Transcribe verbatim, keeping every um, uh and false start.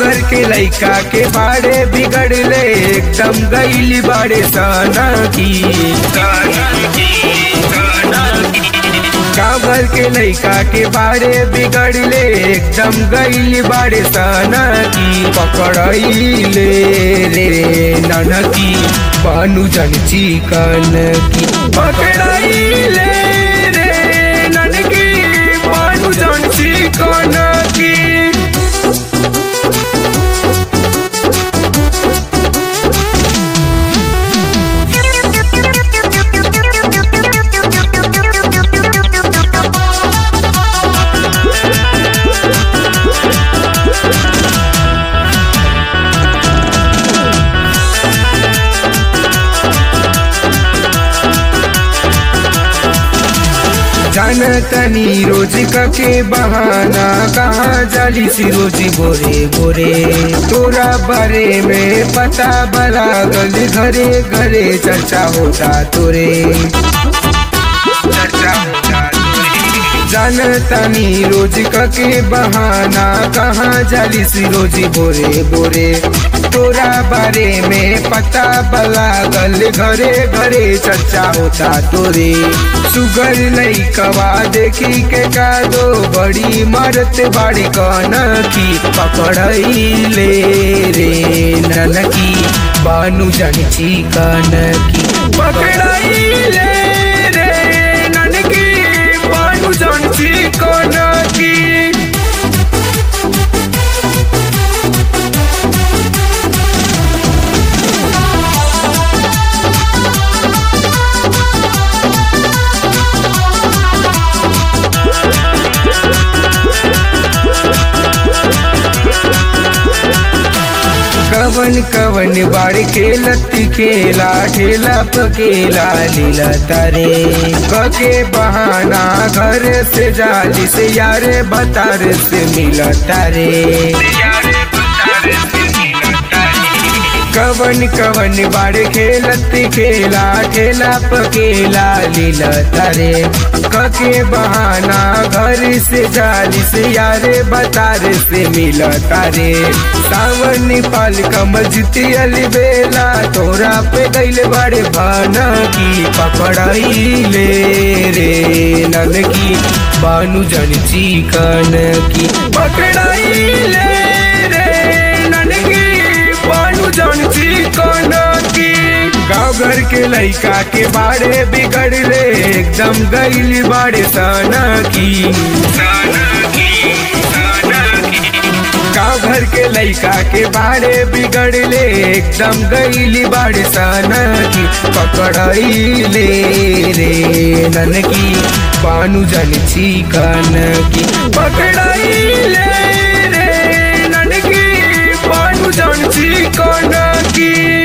घर के लइका के बाड़े बिगड़ले एकदम गईली बाड़े सना की गाँव घर के लइका के बाड़े बिगड़ले एकदम गईली बाड़े सना की पकड़ले रे ननकी बानु जन चिकन की पकड़ले रे ननकी बानु जन चिकन की। जान तनी रोज के बहाना कहाँ जाली सी रोजी बोरे बोरे तोरा बारे में पता बला गल घरे घरे चर्चा होता तोरे चर्चा होता जान तनी रोज के बहाना कहाँ जाली सी रोजी बोरे बोरे तोरा बारे में पता बला गल घरे घरे चर्चा होता तोरे सुगर लइकवा देखी के का दो बड़ी मरत बाड़ी कन की पकड़ले रे ननकी बानु जन चिकन की पकड़ले रे ननकी बानु जन चिकन की। कवन कवन बाड़ खेलत खेला ठेला पकेला लीला तारे कके बहाना घर से जाली से यारे बतार से मिला तारे कवन कवन बाड़ खेलत खेला ठेला पकेला लीला तारे कके बहाना घर से जाली से यारे बतार से मिला तारे सावन पाल कमल जीती अली बेला तोरा पे गईले बड़े भाना की पकड़ाईले रे ननकी बानु जन चिकन की पकड़ाईले रे ननकी बानु जन चिकन की। गाँव घर के लइका के बाड़े बिगड़ले एकदम गईली बाड़े सना की गाँव घर के लइका के बाड़े बिगड़ले एकदम गईली बाड़े सना की पकड़ले रे ननकी बानु जन चिकन की पकड़ले रे ननकी बानु जन चिकन की।